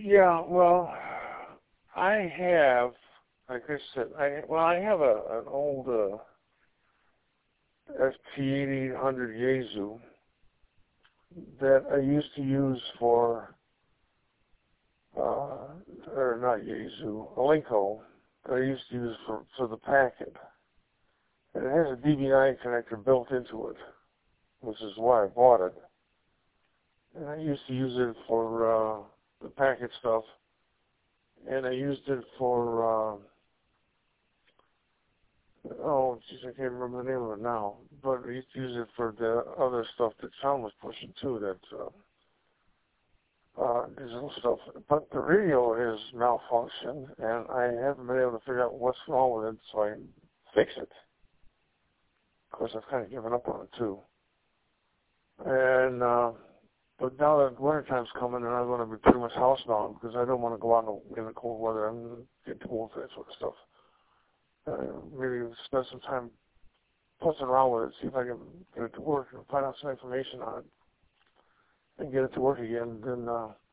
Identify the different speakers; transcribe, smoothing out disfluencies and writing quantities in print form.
Speaker 1: Yeah, well, I have, like I said, I have an old ST8800 Yaesu that I used to use for, or not Yaesu, Alinco, that I used to use for the packet. And it has a DB9 connector built into it, which is why I bought it. And I used to use it for the packet stuff, and I used it for, oh, geez, I can't remember the name of it now, but I used to use it for the other stuff that Sean was pushing too, that digital stuff. But the radio is malfunctioned, and I haven't been able to figure out what's wrong with it, so I can fix it. Of course, I've kind of given up on it too. And but now that wintertime's coming, and I'm going to be pretty much housebound because I don't want to go out in the cold weather and get too old for that sort of stuff. Maybe spend some time putzing around with it, see if I can get it to work and find out some information on it and get it to work again. Then